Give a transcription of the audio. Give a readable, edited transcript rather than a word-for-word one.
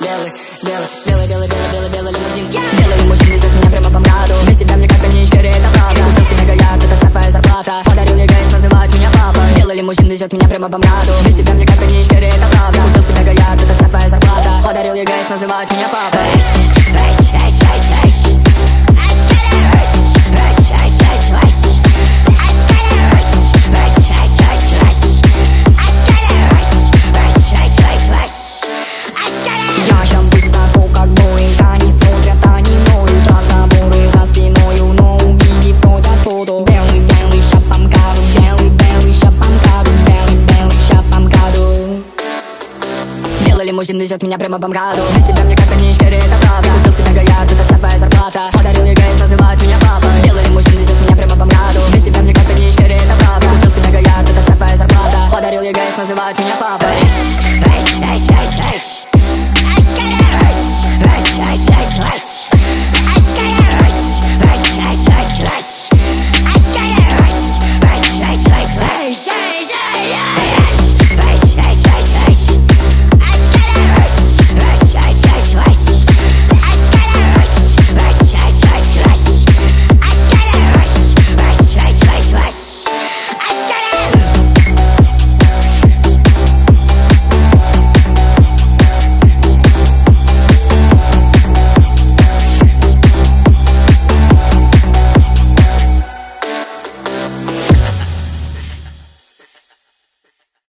белый, белый, белый, белый, белый, белый, белый лимузин. Белый лимузин везет меня прямо по МКАДу. Без тебя мне как-то не скорее, это правда. Купил себе мегаярд, это вся твоя зарплата. Подарил ей гайс, называют меня папой. Белый лимузин везет меня прямо по МКАДу. Без тебя мне как-то не скорее, это правда. Купил себе мегаярд, это вся твоя зарплата. Подарил ей гайс, называют меня папой. Я щас высоко, как Боинг, они смотрят, они ноют. Разговоры за спиною, но увидев, просят фото. Белый, белый, ща по МКАДу. Белый, белый, ща по МКАДу. Белый, белый, ща по МКАДу. Белый лимузин везет меня прямо по МКАДу. Без тебя мне как-то не скорее, это правда. Купил себе мегаярд, это вся твоя зарплата. Подарил ей гайс, называют меня папой. Белый лимузин везет меня прямо по МКАДу. Без тебя мне как-то не скорее, это правда. Купил себе мегаярд, это вся твоя зарплата. Подарил ей гайс, называют меня папой.